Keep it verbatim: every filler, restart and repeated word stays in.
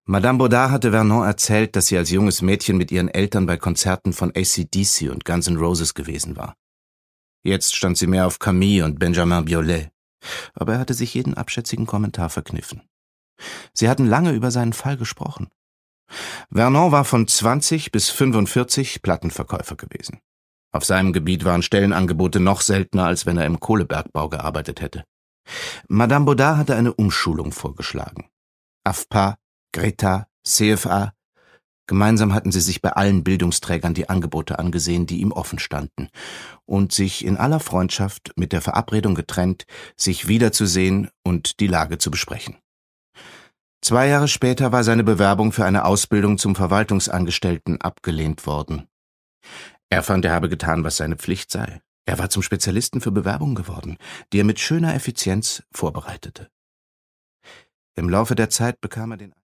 Madame Baudard hatte Vernon erzählt, dass sie als junges Mädchen mit ihren Eltern bei Konzerten von A C D C und Guns N' Roses gewesen war. Jetzt stand sie mehr auf Camille und Benjamin Biolay, aber er hatte sich jeden abschätzigen Kommentar verkniffen. Sie hatten lange über seinen Fall gesprochen. Vernon war von zwanzig bis fünfundvierzig Plattenverkäufer gewesen. Auf seinem Gebiet waren Stellenangebote noch seltener, als wenn er im Kohlebergbau gearbeitet hätte. Madame Baudard hatte eine Umschulung vorgeschlagen. A F P A, Greta, C F A. Gemeinsam hatten sie sich bei allen Bildungsträgern die Angebote angesehen, die ihm offen standen, und sich in aller Freundschaft mit der Verabredung getrennt, sich wiederzusehen und die Lage zu besprechen. Zwei Jahre später war seine Bewerbung für eine Ausbildung zum Verwaltungsangestellten abgelehnt worden. Er fand, er habe getan, was seine Pflicht sei. Er war zum Spezialisten für Bewerbungen geworden, die er mit schöner Effizienz vorbereitete. Im Laufe der Zeit bekam er den